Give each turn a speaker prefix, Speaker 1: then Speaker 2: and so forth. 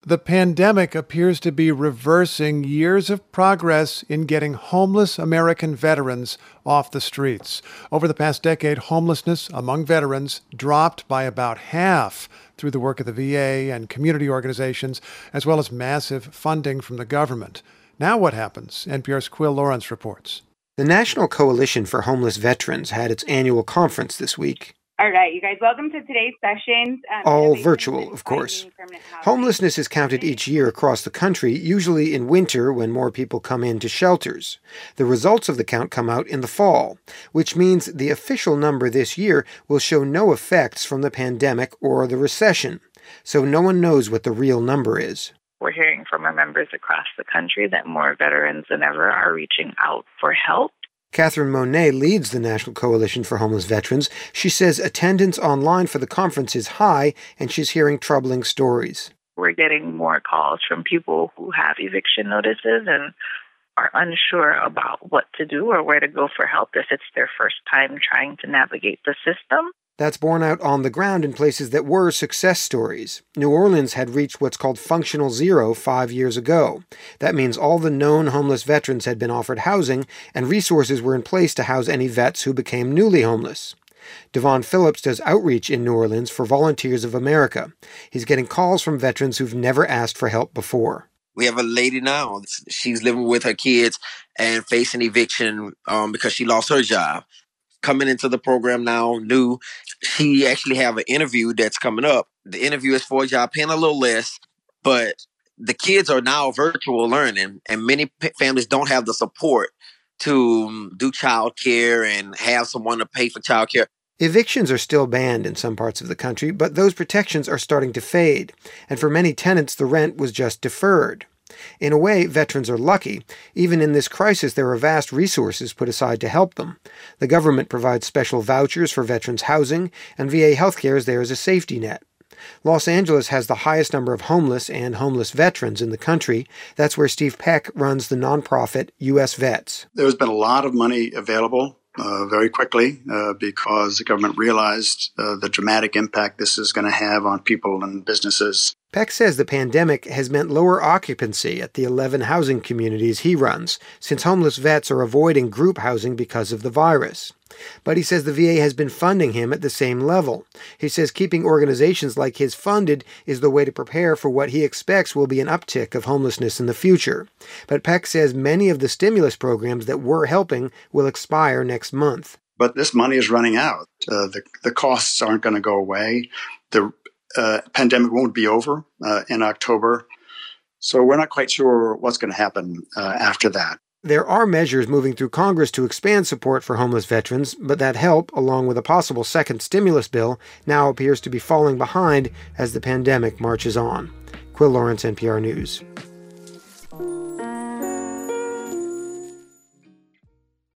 Speaker 1: The pandemic appears to be reversing years of progress in getting homeless American veterans off the streets. Over the past decade, homelessness among veterans dropped by about half through the work of the VA and community organizations, as well as massive funding from the government. Now what happens? NPR's Quill Lawrence reports.
Speaker 2: The National Coalition for Homeless Veterans had its annual conference this week.
Speaker 3: All right, you guys, welcome to today's sessions.
Speaker 2: All virtual, of course. Homelessness is counted each year across the country, usually in winter when more people come into shelters. The results of the count come out in the fall, which means the official number this year will show no effects from the pandemic or the recession. So no one knows what the real number is.
Speaker 4: We're hearing from our members across the country that more veterans than ever are reaching out for help.
Speaker 2: Catherine Monet leads the National Coalition for Homeless Veterans. She says attendance online for the conference is high, and she's hearing troubling stories.
Speaker 4: We're getting more calls from people who have eviction notices and are unsure about what to do or where to go for help if it's their first time trying to navigate the system.
Speaker 2: That's borne out on the ground in places that were success stories. New Orleans had reached what's called functional zero 5 years ago. That means all the known homeless veterans had been offered housing, and resources were in place to house any vets who became newly homeless. Devon Phillips does outreach in New Orleans for Volunteers of America. He's getting calls from veterans who've never asked for help before.
Speaker 5: We have a lady now. She's living with her kids and facing eviction because she lost her job. Coming into the program now, new. She actually have an interview that's coming up. The interview is for a job, paying a little less, but the kids are now virtual learning, and many families don't have the support to do childcare and have someone to pay for childcare.
Speaker 2: Evictions are still banned in some parts of the country, but those protections are starting to fade, and for many tenants, the rent was just deferred. In a way, veterans are lucky. Even in this crisis, there are vast resources put aside to help them. The government provides special vouchers for veterans' housing, and VA healthcare is there as a safety net. Los Angeles has the highest number of homeless and homeless veterans in the country. That's where Steve Peck runs the nonprofit U.S. Vets.
Speaker 6: There's been a lot of money available very quickly because the government realized the dramatic impact this is going to have on people and businesses.
Speaker 2: Peck says the pandemic has meant lower occupancy at the 11 housing communities he runs, since homeless vets are avoiding group housing because of the virus. But he says the VA has been funding him at the same level. He says keeping organizations like his funded is the way to prepare for what he expects will be an uptick of homelessness in the future. But Peck says many of the stimulus programs that were helping will expire next month.
Speaker 6: But this money is running out. The costs aren't going to go away. The pandemic won't be over in October. So we're not quite sure what's going to happen after that.
Speaker 2: There are measures moving through Congress to expand support for homeless veterans, but that help, along with a possible second stimulus bill, now appears to be falling behind as the pandemic marches on. Quill Lawrence, NPR News.